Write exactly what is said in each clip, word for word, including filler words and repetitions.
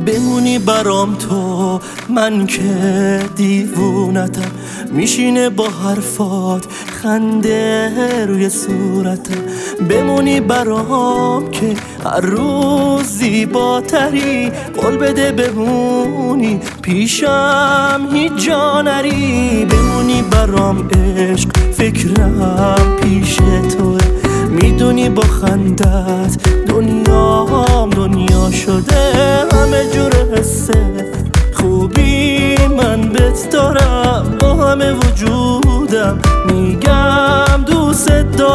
بمونی برام تو، من که دیوونتم، میشینه با حرفات خنده روی صورتم. بمونی برام که هر روز زیباتری، قول بده بمونی پیشم هیچ جا نری. بمونی برام عشق، فکرم پیش توه، میدونی با خندت دنیام دنیا شده. همه جور حسه خوبی من بهت دارم، با همه وجودم میگم دوست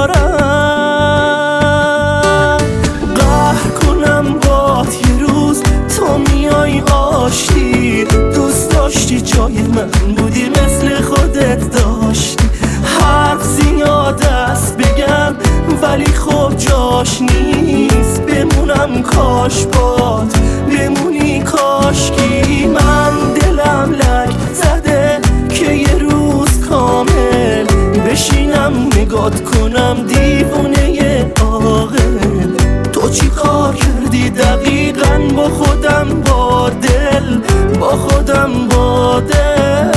دارم. قهر کنم بات یه روز تو میای آشتی، دوست داشتی جای من بودی مثل خودت داشتی. حرف زیاد است بگم ولی خب جاش نیست، بمونم کاش بات بمونی کاشکی. من دلم لک زده که یه روز کامل بشینم نگات کنم دیوونه عاقل. تو چی کار کردی دقیقاً با خودم با دل، با خودم با دل.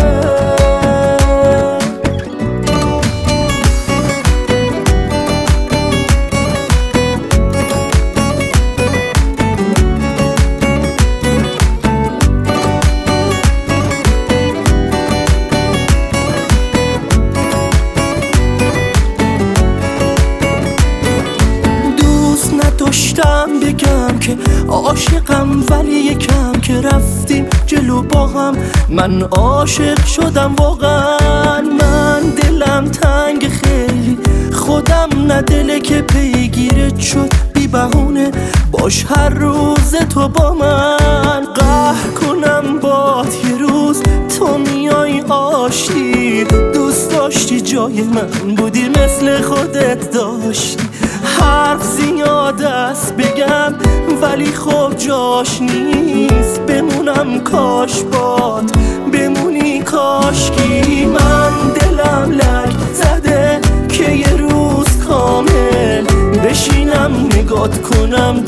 داشتم بگم که عاشقم ولی یکم که رفتیم جلو با هم من عاشق شدم واقعا. من دلم تنگ خیلی، خودم نه دله که پیگیرت شد بی بهونه، باش هر روز تو با من. قهر کنم بات یه روز تو میای آشتی، دوست داشتی جای من بودی مثل خودت داشتی. حرف زیاد است بگم ولی خب جاش نیست، بمونم کاش بات بمونی کاشکی. من دلم لک زده که یه روز کامل بشینم نگات کنم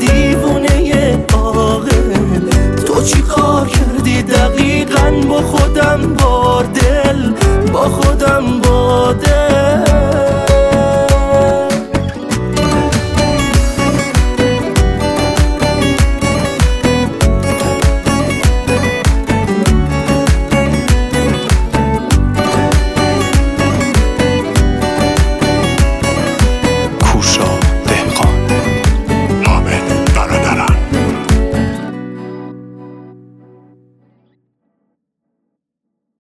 دیوونه عاقل. تو چی کار کردی دقیقاً با خودم